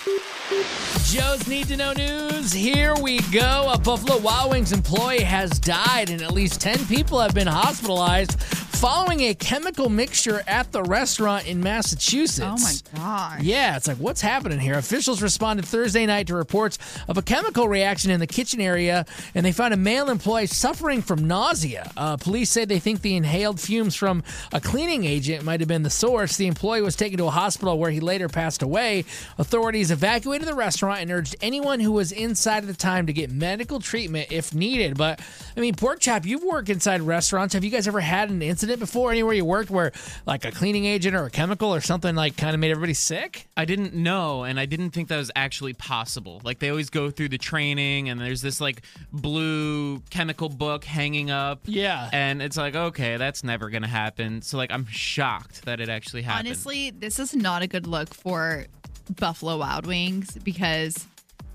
Joe's Need to Know News. Here we go. A Buffalo Wild Wings employee has died, and at least 10 people have been hospitalized following a chemical mixture at the restaurant in Massachusetts. Oh, my gosh. Yeah, it's like, what's happening here? Officials responded Thursday night to reports of a chemical reaction in the kitchen area, and they found a male employee suffering from nausea. Police say they think the inhaled fumes from a cleaning agent might have been the source. The employee was taken to a hospital where he later passed away. Authorities evacuated the restaurant and urged anyone who was inside at the time to get medical treatment if needed. But, I mean, Pork Chop, you've worked inside restaurants. Have you guys ever had an incident before anywhere you worked where, like, a cleaning agent or a chemical or something, like, kind of made everybody sick? I didn't know, and I didn't think that was actually possible. Like, they always go through the training, and there's this, like, blue chemical book hanging up. Yeah. And it's like, okay, that's never going to happen. So, like, I'm shocked that it actually happened. Honestly, this is not a good look for Buffalo Wild Wings because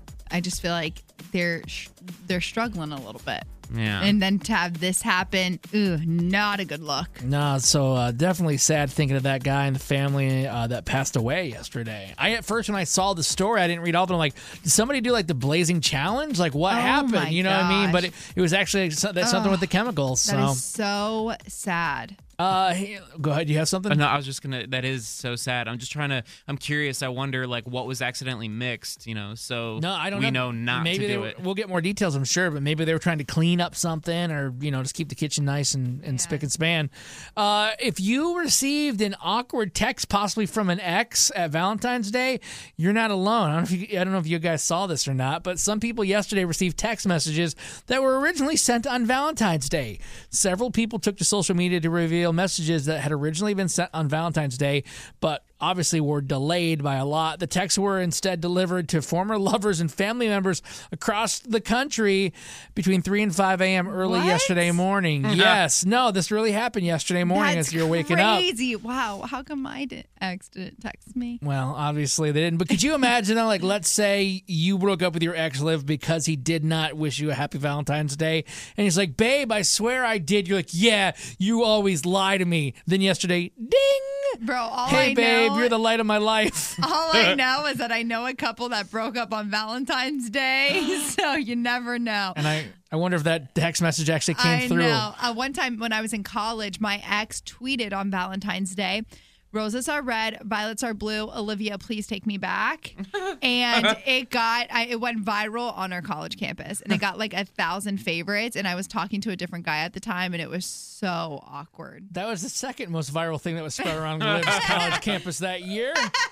I just feel like they're struggling a little bit. Yeah. And then to have this happen, not a good look. No, so definitely sad thinking of that guy and the family that passed away yesterday. At first, when I saw the story, I didn't read all of it. I'm like, did somebody do like the Blazing Challenge? Like, what happened? You know what I mean? But it was actually something with the chemicals. That is so sad. Hey, go ahead. You have something? No, I was just that is so sad. I'm curious. I wonder, like, what was accidentally mixed, so no, I don't know. Not maybe to do it. We'll get more details, I'm sure, but maybe they were trying to clean up something or, just keep the kitchen nice and spick and span. If you received an awkward text possibly from an ex at Valentine's Day, you're not alone. I don't know if you guys saw this or not, but some people yesterday received text messages that were originally sent on Valentine's Day. Several people took to social media to reveal messages that had originally been sent on Valentine's Day, but obviously were delayed by a lot. The texts were instead delivered to former lovers and family members across the country between 3 and 5 a.m. early yesterday morning. Yes. No, this really happened yesterday morning as you're waking up. That's crazy. Wow. How come my ex didn't text me? Well, obviously they didn't. But could you imagine, though, like, let's say you broke up with your ex, Liv, because he did not wish you a happy Valentine's Day. And he's like, babe, I swear I did. You're like, yeah, you always lie to me. Then yesterday, ding. Bro, hey, babe, you're the light of my life. All I know is that I know a couple that broke up on Valentine's Day, so you never know. And I wonder if that text message actually came through. I know. One time when I was in college, my ex tweeted on Valentine's Day, "Roses are red, violets are blue. Olivia, please take me back." And it went viral on our college campus, and it got like 1,000 favorites. And I was talking to a different guy at the time, and it was so awkward. That was the second most viral thing that was spread around Liv's college campus that year.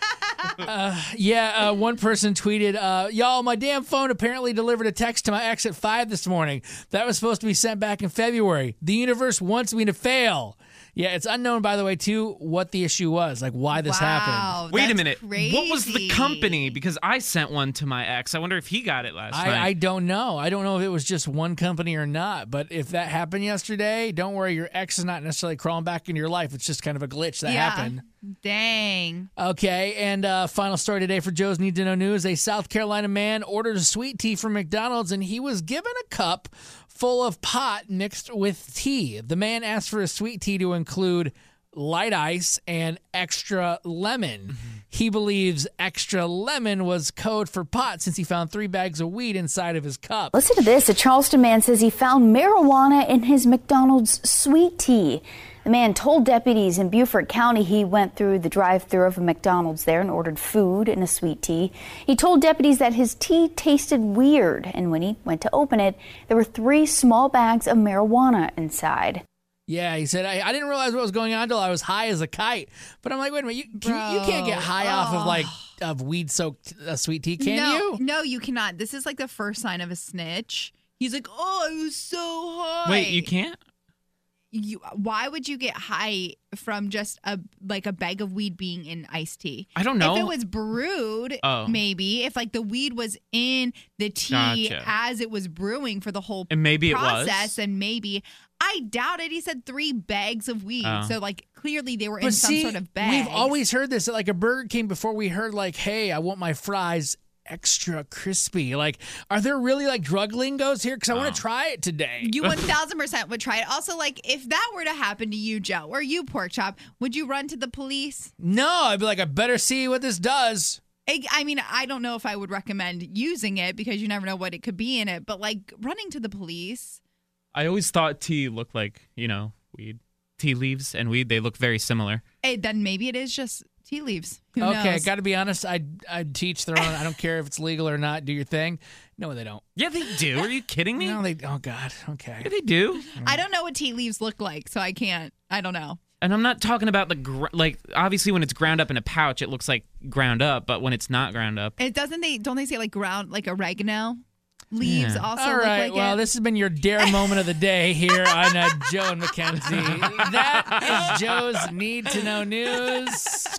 One person tweeted, y'all, my damn phone apparently delivered a text to my ex at 5 this morning. That was supposed to be sent back in February. The universe wants me to fail. Yeah, it's unknown, by the way, too, what the issue was, like why this happened. Wait a minute. Crazy. What was the company? Because I sent one to my ex. I wonder if he got it last night. I don't know. I don't know if it was just one company or not. But if that happened yesterday, don't worry. Your ex is not necessarily crawling back into your life. It's just kind of a glitch that happened. Dang. Okay, and final story today for Joe's Need to Know News. A South Carolina man ordered a sweet tea from McDonald's, and he was given a cup full of pot mixed with tea. The man asked for a sweet tea to include light ice and extra lemon. Mm-hmm. He believes extra lemon was code for pot since he found 3 bags of weed inside of his cup. Listen to this. A Charleston man says he found marijuana in his McDonald's sweet tea. The man told deputies in Beaufort County he went through the drive-thru of a McDonald's there and ordered food and a sweet tea. He told deputies that his tea tasted weird, and when he went to open it, there were 3 small bags of marijuana inside. Yeah, he said, I didn't realize what was going on until I was high as a kite. But I'm like, wait a minute, you can't get high off of weed-soaked sweet tea, can you? No, you cannot. This is like the first sign of a snitch. He's like, oh, I was so high. Wait, you can't? Why would you get high from just a bag of weed being in iced tea? I don't know. If it was brewed, maybe. If like the weed was in the tea as it was brewing for the whole and maybe process, and maybe. I doubt it. He said 3 bags of weed. So like clearly they were in some sort of bag. We've always heard this at like a Burger King before. We heard like, hey, I want my fries extra crispy. Like, are there really like drug lingos here? Because I want to try it today. You 1,000% would try it. Also, like, if that were to happen to you, Joe, or you, Pork Chop, would you run to the police? No, I'd be like, I better see what this does. I mean, I don't know if I would recommend using it because you never know what it could be in it. But like running to the police. I always thought tea looked like, weed. Tea leaves and weed, they look very similar. Then maybe it is just tea leaves. Who Okay, knows? got to be honest. I'd teach their own. I don't care if it's legal or not. Do your thing. No, they don't. Yeah, they do. Are you kidding me? No, they. Oh God. Okay. Yeah, they do. I don't know what tea leaves look like, so I don't know. And I'm not talking about obviously when it's ground up in a pouch, it looks like ground up, but when it's not ground up. Don't they say like ground, like oregano? Leaves Yeah. also All look right. like Well, it. this has been your dare moment of the day here on Joe and Mackenzie. That is Joe's Need to Know News.